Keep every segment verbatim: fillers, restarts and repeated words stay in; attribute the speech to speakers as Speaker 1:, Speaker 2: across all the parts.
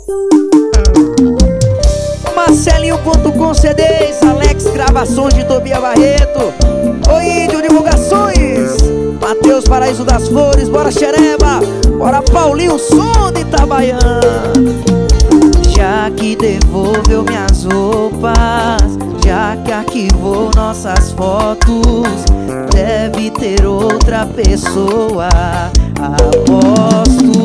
Speaker 1: Marcelinho ponto com C Ds, Alex Gravações de Tobia Barreto, Oi Índio Divulgações, Matheus Paraíso das Flores, bora Xereba, bora Paulinho Som de Itabaiana. Já que devolveu minhas roupas, já que arquivou nossas fotos, deve ter outra pessoa, aposto.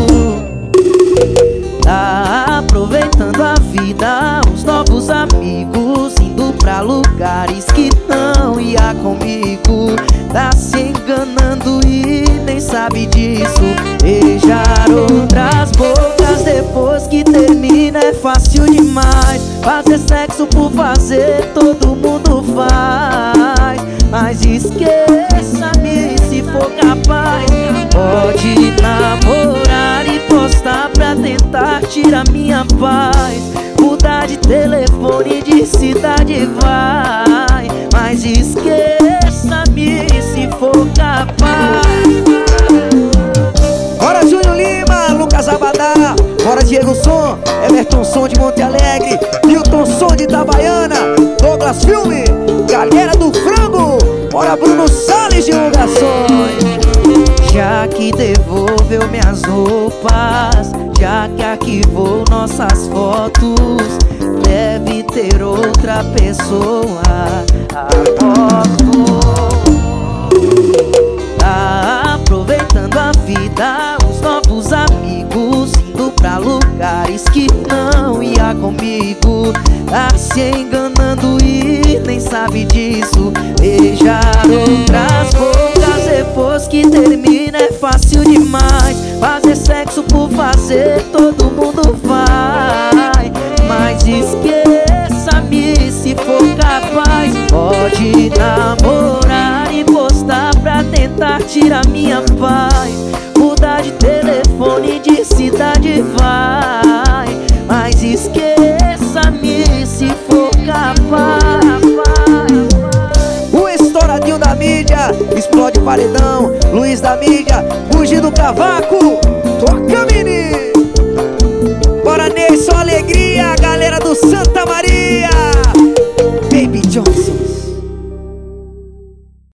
Speaker 1: Tá aproveitando a vida, os novos amigos, indo pra lugares que não ia comigo. Tá se enganando e nem sabe disso. Beijar outras bocas depois que termina é fácil demais. Fazer sexo por fazer todo mundo faz, mas esqueça-me se for capaz. Pode namorar e postar pra tentar tirar minha paz, mudar de telefone, de cidade vai, mas esqueça-me se for capaz. Bora Júnior Lima, Lucas Abadá, bora Diego Som, Everton Som de Monte Alegre, Milton Som de Itabaiana, Douglas Filme, galera do Frango, bora Bruno Salles Divulgações. Já que devolveu minhas roupas, já que arquivou nossas fotos, deve ter outra pessoa, aposto. Tá aproveitando a vida, os novos amigos, indo pra lugares que não ia comigo. Tá se enganando e nem sabe disso. Beijar outras bocas depois que termina é fácil demais. Fazer sexo por fazer todo mundo vai, mas esqueça-me se for capaz. Pode namorar e postar pra tentar tirar minha paz, mudar de telefone, de cidade vai, mas esqueça-me se for capaz. O estouradinho da mídia, explode paredão, Luiz da mídia, fugir do cavaco, toca menino. Bora Ney, só alegria, galera do Santa Maria.